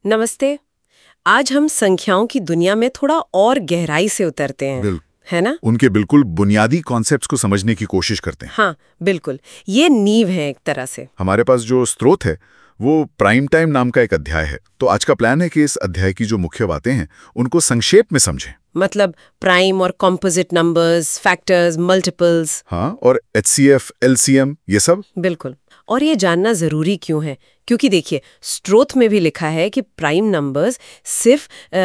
नमस्ते। आज हम संख्याओं की दुनिया में थोड़ा और गहराई से उतरते हैं, है ना? उनके बिल्कुल बुनियादी कॉन्सेप्ट्स को समझने की कोशिश करते हैं। हाँ, बिल्कुल। ये नींव है एक तरह से। हमारे पास जो स्रोत है वो प्राइम टाइम नाम का एक अध्याय है। तो आज का प्लान है कि इस अध्याय की जो मुख्य बातें हैं उनको संक्षेप में समझें। मतलब प्राइम और कॉम्पोजिट नंबर्स, फैक्टर्स, मल्टीपल्स। हाँ, और एचसीएफ, एलसीएम, ये सब। बिल्कुल। और ये जानना जरूरी क्यों है? क्योंकि देखिए, स्रोत में भी लिखा है कि प्राइम नंबर्स सिर्फ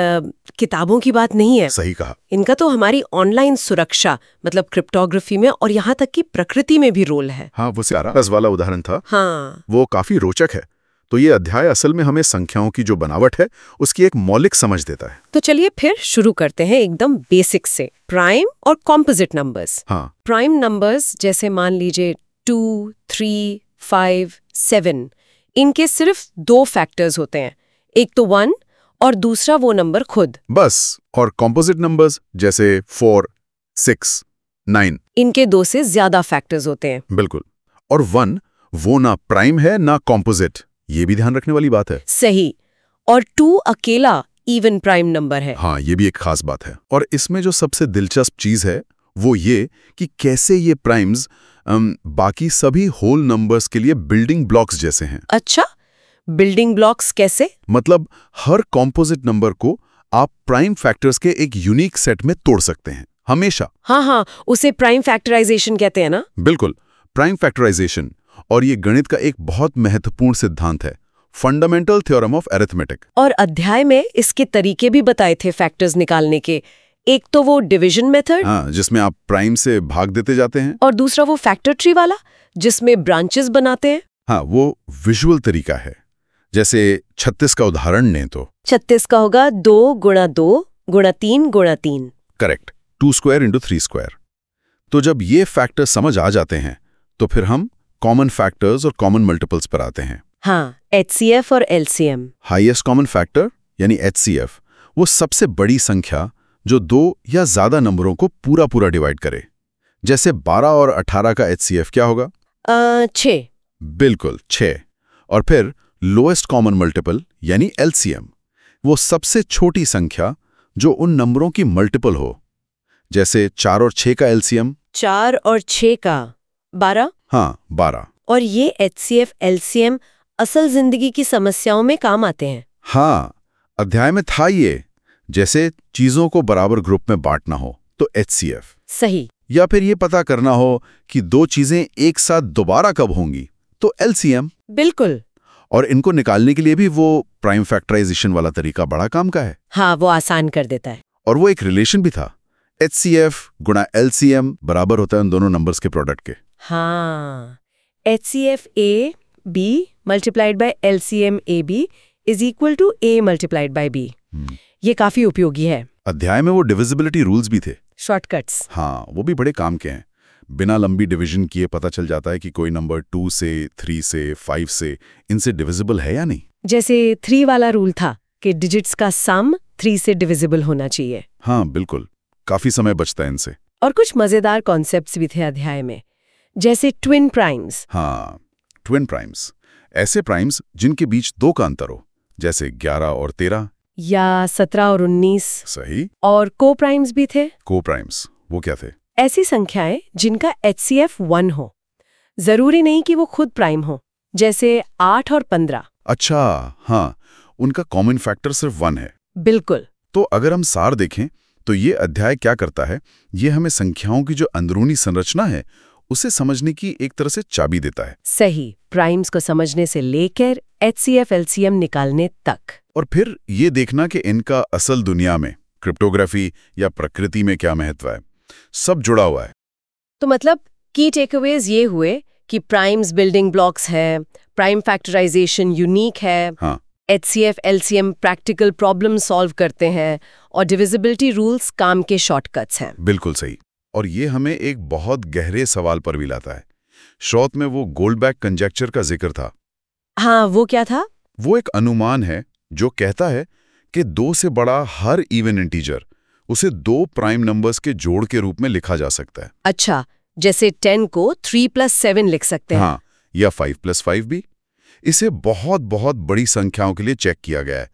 किताबों की बात नहीं है। सही कहा। इनका तो हमारी ऑनलाइन सुरक्षा मतलब क्रिप्टोग्राफी में और यहाँ तक कि प्रकृति में भी रोल है। हाँ, वो रस वाला उदाहरण था। हाँ, वो काफी रोचक है। तो ये अध्याय असल में हमें संख्याओं की जो बनावट है उसकी एक मौलिक समझ देता है। तो चलिए फिर शुरू करते हैं एकदम बेसिक से। प्राइम और कॉम्पोजिट नंबर्स। हाँ, प्राइम नंबर्स जैसे मान लीजिए 2, 3, 5, 7, इनके सिर्फ दो फैक्टर्स होते हैं, एक तो 1 और दूसरा वो नंबर खुद। बस। और कॉम्पोजिट नंबर्स जैसे 4, 6, 9। इनके दो से ज्यादा फैक्टर्स होते हैं। बिल्कुल। और 1 वो ना प्राइम है ना कॉम्पोजिट, ये भी ध्यान रखने वाली बात है। सही। और 2 अकेला इवन प्राइम नंबर है। हाँ, ये भी एक खास बात है। और इसमें जो सबसे दिलचस्प चीज है वो ये कि कैसे ये प्राइम्स बाकी सभी होल नंबर्स के लिए बिल्डिंग ब्लॉक्स जैसे हैं। अच्छा, बिल्डिंग ब्लॉक्स कैसे? मतलब हर कॉम्पोजिट नंबर को आप प्राइम फैक्टर्स के एक यूनिक सेट में तोड़ सकते हैं, हमेशा। हाँ, उसे प्राइम फैक्टराइजेशन कहते हैं ना? बिल्कुल, प्राइम फैक्टराइजेशन। और ये गणित का एक बहुत महत्वपूर्ण सिद्धांत है, फंडामेंटल थ्योरम ऑफ अरिथमेटिक। और अध्याय में इसके तरीके भी बताए थे फैक्टर्स निकालने के। एक तो वो डिवीजन मेथड, हाँ, जिसमें आप प्राइम से भाग देते जाते हैं। और दूसरा वो फैक्टर ट्री वाला जिसमें ब्रांचेस बनाते हैं। हाँ, वो विजुअल तरीका है। जैसे 36 का उदाहरण लें तो 36 का होगा 2 गुणा 2 गुणा 3 गुणा 3। Correct, 2 square into 3 square. तो जब ये फैक्टर्स समझ आ जाते हैं तो फिर हम कॉमन फैक्टर्स और कॉमन मल्टीपल्स पर आते हैं। हाँ, HCF और LCM। हाईएस्ट कॉमन फैक्टर यानी HCF वो सबसे बड़ी संख्या जो 2 या ज्यादा नंबरों को पूरा डिवाइड करे। जैसे 12 और 18 का HCF क्या होगा? 6। बिल्कुल, 6। और फिर लोएस्ट कॉमन मल्टीपल यानी LCM वो सबसे छोटी संख्या जो उन नंबरों की मल्टीपल हो। जैसे 4 और 6 का LCM 4 और 6 का 12। हाँ, 12। और ये HCF LCM असल जिंदगी की समस्याओं में काम आते हैं। हाँ, अध्याय में था ये। जैसे चीजों को बराबर ग्रुप में बांटना हो तो HCF। सही। या फिर ये पता करना हो कि दो चीजें एक साथ दोबारा कब होंगी तो LCM। बिल्कुल। और इनको निकालने के लिए भी वो प्राइम फैक्टराइजेशन वाला तरीका बड़ा काम का है। हाँ, वो आसान कर देता है। और वो एक रिलेशन भी था, HCF गुणा LCM बराबर होता है उन दोनों नंबर्स के प्रोडक्ट के। हाँ, HCF AB multiplied by LCM AB is equal to A multiplied by B। ये काफी उपयोगी है। अध्याय में वो डिविजिबिलिटी रूल्स भी थे, शॉर्टकट्स। हाँ, वो भी बड़े काम के हैं। बिना लंबी डिवीजन किए पता चल जाता है कि कोई नंबर 2 से, 3 से, 5 से इनसे डिविजिबल है या नहीं। जैसे 3 वाला रूल था कि डिजिट्स का सम 3 से डिविजिबल होना चाहिए। हाँ, बिल्कुल, काफी समय बचता है इनसे। और कुछ मजेदार कॉन्सेप्ट्स भी थे अध्याय में, जैसे ट्विन प्राइम्स। हाँ, ट्विन प्राइम्स, ऐसे प्राइम्स जिनके बीच 2 का अंतर हो, जैसे 11 और 13। या 17 और 19। सही। और को प्राइम्स भी थे। को प्राइम्स वो क्या थे? ऐसी संख्याएं जिनका HCF 1 हो, जरूरी नहीं कि वो खुद प्राइम हो, जैसे 8 और 15। अच्छा, हाँ, उनका कॉमन फैक्टर सिर्फ 1 है। बिल्कुल। तो अगर हम सार देखें तो ये अध्याय क्या करता है, ये हमें संख्याओं की जो अंदरूनी संरचना है उसे समझने की एक तरह से चाबी देता है। सही, प्राइम्स को समझने से लेकर HCF LCM निकालने तक। और फिर ये देखना कि इनका असल दुनिया में, क्रिप्टोग्राफी या प्रकृति में क्या महत्व है, सब जुड़ा हुआ है। तो मतलब की टेकअवेज ये हुए कि प्राइम्स बिल्डिंग ब्लॉक्स है, प्राइम फैक्टराइजेशन यूनिक है, हाँ, HCF LCM practical problem solve करते हैं, और डिविजिबिलिटी रूल्स काम के शॉर्टकट्स हैं। बिल्कुल सही। और ये हमें एक बहुत गहरे सवाल पर भी लाता है। शॉर्ट में वो गोल्डबैक कंजेक्चर का जिक्र था। हाँ, वो क्या था? वो एक अनुमान है जो कहता है कि 2 से बड़ा हर इवन इंटीजर उसे 2 प्राइम नंबर्स के जोड़ के रूप में लिखा जा सकता है। अच्छा, जैसे 10 को 3 + 7 लिख सकते हैं। हाँ, या 5 + 5 भी। इसे बहुत बहुत बड़ी संख्याओं के लिए चेक किया गया है,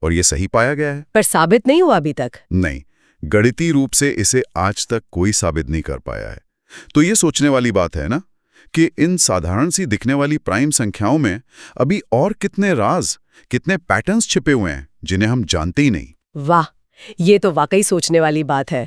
और ये सही पाया गया है। पर साबित नहीं हुआ अभी तक। नहीं, गणितीय रूप से इसे आज तक कोई साबित नहीं कर पाया है। तो ये सोचने वाली बात है ना कि इन साधारण सी दिखने वाली प्राइम संख्याओं में अभी और कितने राज, कितने पैटर्न्स छिपे हुए हैं जिन्हें हम जानते ही नहीं। वाह, ये तो वाकई सोचने वाली बात है।